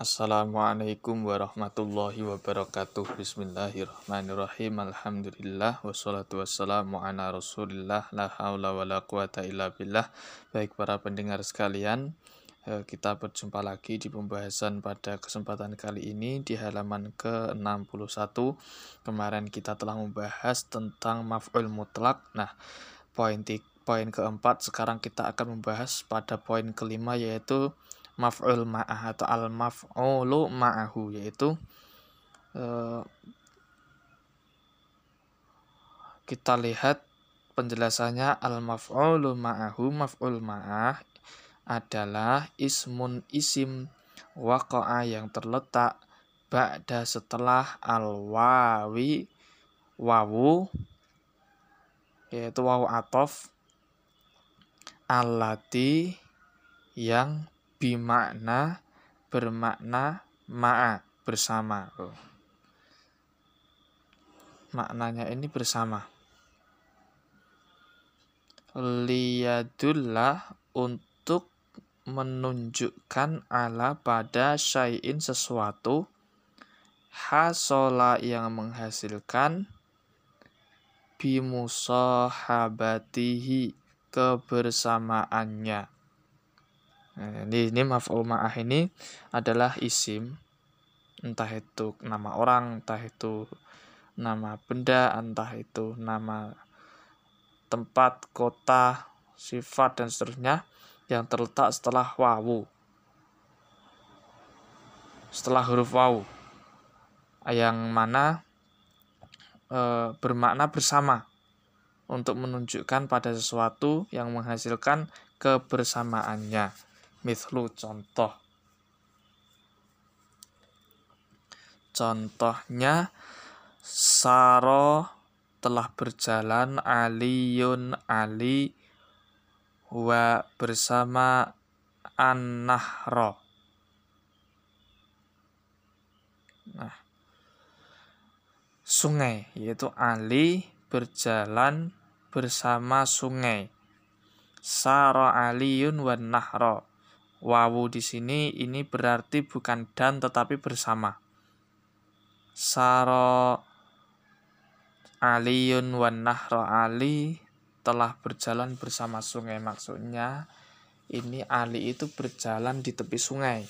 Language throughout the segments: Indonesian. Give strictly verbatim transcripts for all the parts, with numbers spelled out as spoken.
Assalamualaikum warahmatullahi wabarakatuh. Bismillahirrahmanirrahim. Alhamdulillah wassalatu wassalamu ala Rasulillah la haula wala quwata illa billah. Baik para pendengar sekalian, kita berjumpa lagi di pembahasan pada kesempatan kali ini di halaman ke enam puluh satu. Kemarin kita telah membahas tentang maf'ul mutlak. Nah, poin poin keempat sekarang kita akan membahas pada poin kelima, yaitu maf'ul ma'ah atau al-maf'ulu ma'ahu, yaitu eh, kita lihat penjelasannya. Al-maf'ulu ma'ahu, maf'ul ma'ah adalah ismun isim waqa'a yang terletak ba'da setelah al-wawi wawu, yaitu wawu atof, allati yang bimakna bermakna ma'a bersama. Maknanya ini bersama. Liyadullah untuk menunjukkan ala pada syai'in sesuatu, hasola yang menghasilkan, bimusahabatihi kebersamaannya. Nah, ini, ini maf'ul ma'ah ini adalah isim, entah itu nama orang, entah itu nama benda, entah itu nama tempat, kota, sifat, dan seterusnya, yang terletak setelah wawu, setelah huruf wawu, yang mana e, bermakna bersama, untuk menunjukkan pada sesuatu yang menghasilkan kebersamaannya. Mithlu, contoh. Contohnya, saro telah berjalan, aliyun ali, wa bersama, an-nahro. Nah, sungai, yaitu ali berjalan bersama sungai. Saro aliyun wan nahro. Wawu di sini ini berarti bukan dan tetapi bersama. Saro aliyun wan nahro, ali telah berjalan bersama sungai. Maksudnya ini Ali itu berjalan di tepi sungai.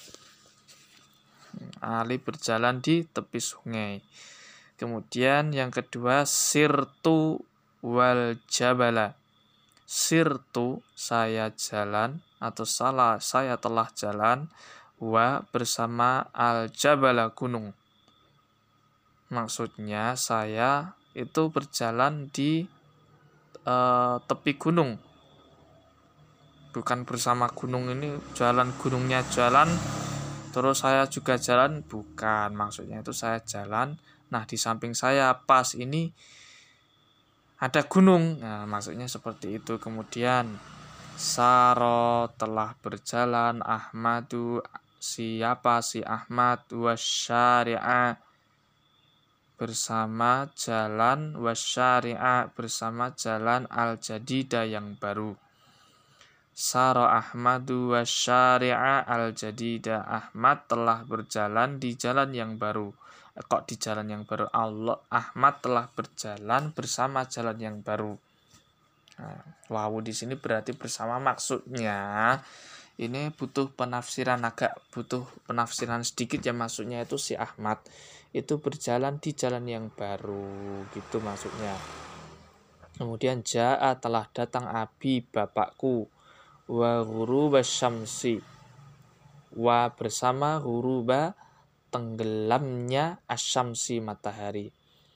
Ali berjalan di tepi sungai. Kemudian yang kedua, sirtu wal jabala. Sirtu saya jalan, atau salah saya telah jalan, wa bersama al jabala gunung. Maksudnya saya itu berjalan di e, tepi gunung, bukan bersama gunung ini jalan, gunungnya jalan terus saya juga jalan, bukan. Maksudnya itu saya jalan, nah di samping saya pas ini ada gunung. Nah, maksudnya seperti itu. Kemudian saro telah berjalan, Ahmadu siapa si Ahmad, wasyari'a bersama jalan, wasyari'a bersama jalan, al-jadida yang baru. Saro Ahmadu wasyari'a al-jadida, Ahmad telah berjalan di jalan yang baru. Kok di jalan yang baru? Allah, Ahmad telah berjalan bersama jalan yang baru. Nah, wawu di sini berarti bersama, maksudnya ini butuh penafsiran, agak butuh penafsiran sedikit ya. Maksudnya itu si Ahmad itu berjalan di jalan yang baru, gitu maksudnya. Kemudian ja'a telah datang, abi bapakku, wa ghuruba syamsi, wa bersama ghuruba tenggelamnya asyamsi matahari.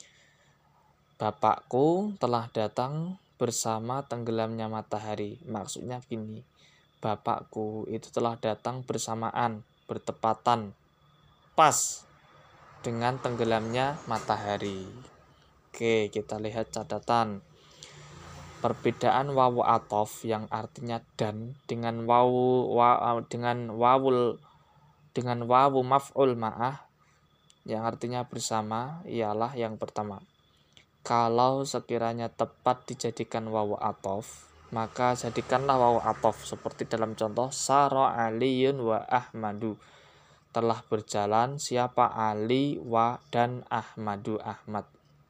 Bapakku telah datang bersama tenggelamnya matahari. Maksudnya gini, bapakku itu telah datang bersamaan, bertepatan, pas dengan tenggelamnya matahari. Oke, kita lihat catatan. Perbedaan wawu atof yang artinya dan dengan wawu wa, dengan wawul dengan wawu maf'ul ma'ah yang artinya bersama ialah yang pertama. Kalau sekiranya tepat dijadikan wawu atof, maka jadikanlah wawu atof seperti dalam contoh saro aliyun wa ahmadu. telah berjalan siapa Ali wa dan Ahmadu Ahmad.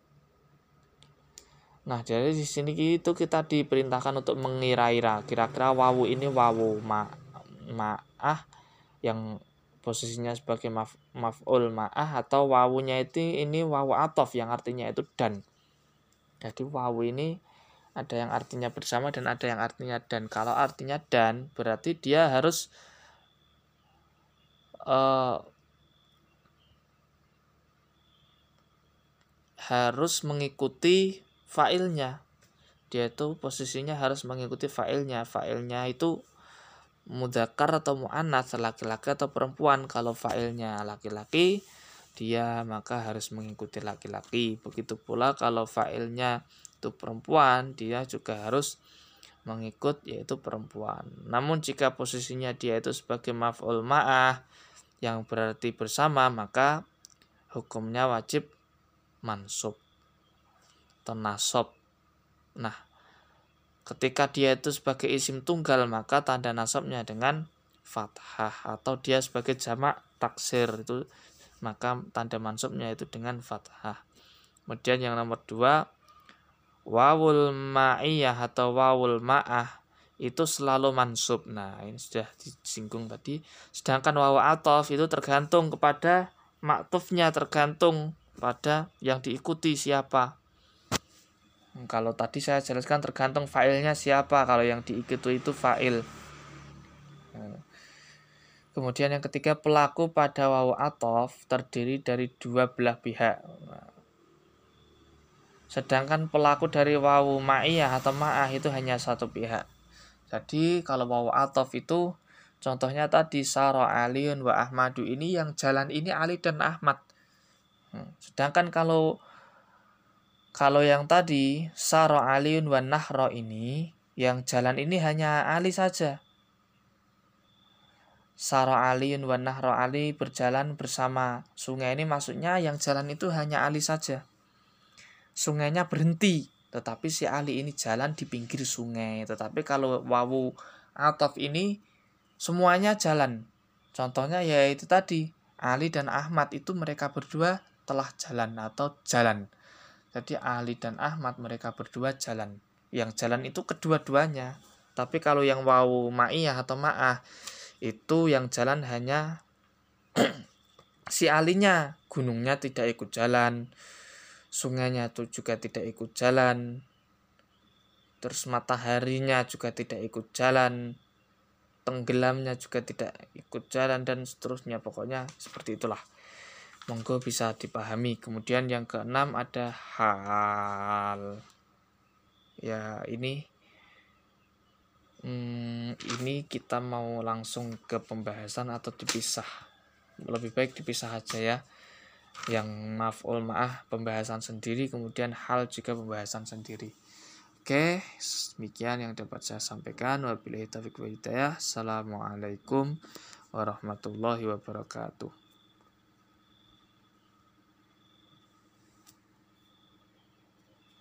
Nah, jadi di sini itu kita diperintahkan untuk mengira-ira kira-kira wawu ini wawu ma ma'ah yang posisinya sebagai maf, maf'ul ma'ah atau wawunya itu ini wawu atof yang artinya itu dan. Jadi wawu ini ada yang artinya bersama dan ada yang artinya dan. Kalau artinya dan berarti dia harus uh, harus mengikuti fa'ilnya. Dia itu posisinya harus mengikuti fa'ilnya. Fa'ilnya itu mudzakkar atau muannats, laki-laki atau perempuan. Kalau fa'ilnya laki-laki, dia maka harus mengikuti laki-laki. Begitu pula kalau fa'ilnya itu perempuan, dia juga harus mengikut yaitu perempuan. Namun jika posisinya dia itu sebagai maf'ul ma'ah yang berarti bersama, maka hukumnya wajib mansub atau nasab. Nah, ketika dia itu sebagai isim tunggal, maka tanda nasabnya dengan fathah, atau dia sebagai jamak taksir itu maka tanda mansubnya itu dengan fathah. Kemudian yang nomor dua, wawul ma'iyah atau wawul ma'ah itu selalu mansub. Nah, ini sudah disinggung tadi. Sedangkan wawu atof itu tergantung kepada maktufnya, tergantung pada yang diikuti siapa. Kalau tadi saya jelaskan tergantung fa'ilnya siapa, kalau yang diikuti itu fa'il. Kemudian yang ketiga, pelaku pada wawu atof terdiri dari dua belah pihak. Sedangkan pelaku dari wawu ma'iyah atau ma'ah itu hanya satu pihak. Jadi kalau wawu atof itu contohnya tadi Sara Aliun wa Ahmadu, ini yang jalan ini Ali dan Ahmad. Sedangkan kalau Kalau yang tadi Sara Aliun wa Nahra ini, yang jalan ini hanya Ali saja. Sara Aliun wa Nahra, Ali berjalan bersama sungai, ini maksudnya yang jalan itu hanya Ali saja. Sungainya berhenti, tetapi si Ali ini jalan di pinggir sungai. Tetapi kalau wawu atof ini semuanya jalan. Contohnya yaitu tadi Ali dan Ahmad itu mereka berdua telah jalan atau jalan. Jadi Ali dan Ahmad mereka berdua jalan. Yang jalan itu kedua-duanya. Tapi kalau yang wawu ma'iyah atau ma'ah itu yang jalan hanya si Alinya. Gunungnya tidak ikut jalan, sungainya itu juga tidak ikut jalan, terus mataharinya juga tidak ikut jalan, tenggelamnya juga tidak ikut jalan, dan seterusnya. Pokoknya seperti itulah. Monggo bisa dipahami. Kemudian yang keenam ada hal. Ya ini hmm, ini kita mau langsung ke pembahasan atau dipisah? Lebih baik dipisah aja ya. Yang maf'ul ma'ah pembahasan sendiri, kemudian hal juga pembahasan sendiri. Oke, demikian yang dapat saya sampaikan. Wabillahi taufiq wal hidayah. Assalamualaikum warahmatullahi wabarakatuh.